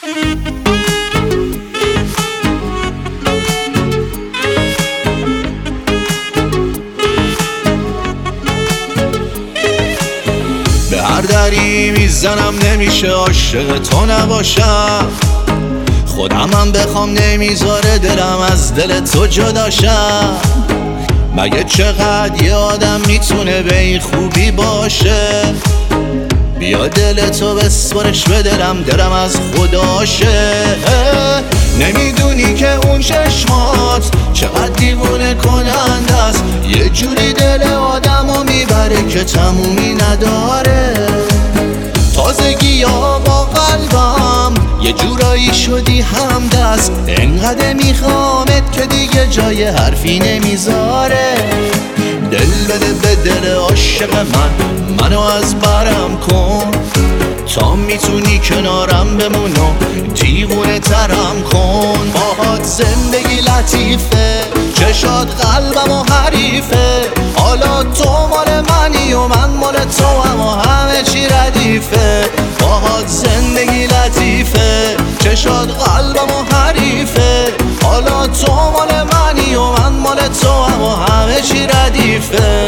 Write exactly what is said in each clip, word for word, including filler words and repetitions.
به هر دری میزنم نمیشه عاشق تو نباشم، خودمم بخوام نمیذاره دلم از دل تو جداشم. مگه چقدر یه آدم میتونه به این خوبی باشه؟ بیا دل تو بسپرش به دلم، دلم از خداشه. نمیدونی که اون چشمات چقدر دیوونه کننده است، یه جوری دل آدمو میبره که تمومی نداره. تازگی ها با قلبم یه جورایی شدی همدست، انقدر میخوامت که دیگه جای حرفی نمیذاره. دل بده به دل عاشق من، منو از برم کن، تا میتونی کنارم بمون و دیوونه ترم کن. باهات زندگی لطیفه، چشات قلبم و حریفه، حالا تو مال منی و من مال تو هم و همه چی ردیفه. باهات زندگی لطیفه، چشات قلبم و حریفه، حالا تو مال منی و من مال تو هم و همه چی ردیفه.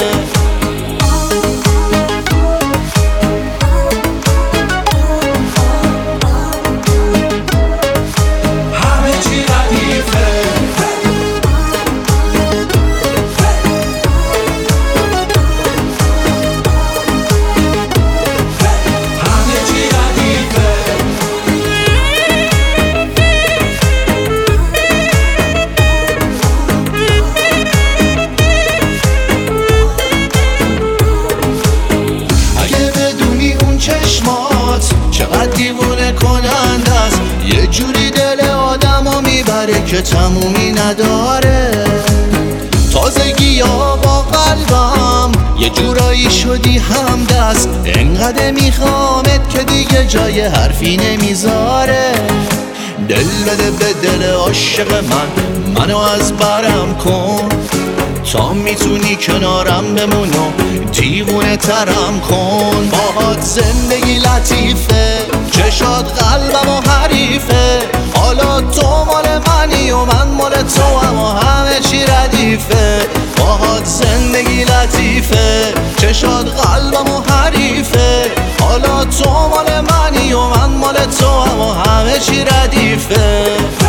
چقدر دیوونه کننده است، یه جوری دل آدمو میبره که تمومی نداره. تازگی ها با قلبم یه جورایی شدی همدست، انقدر میخوامت که دیگه جای حرفی نمیذاره. دل بده به دل عاشق من، منو از برم کن، تا میتونی کنارم بمون و دیوونه ترم کن. باهات زندگی لطیفه، چشات قلبم و حریفه، حالا تو مال منی و من مال تو هم و همه چی ردیفه. باهات زندگی لطیفه، چشات قلبم و حریفه، حالا تو مال منی و من مال تو هم و همه چی ردیفه.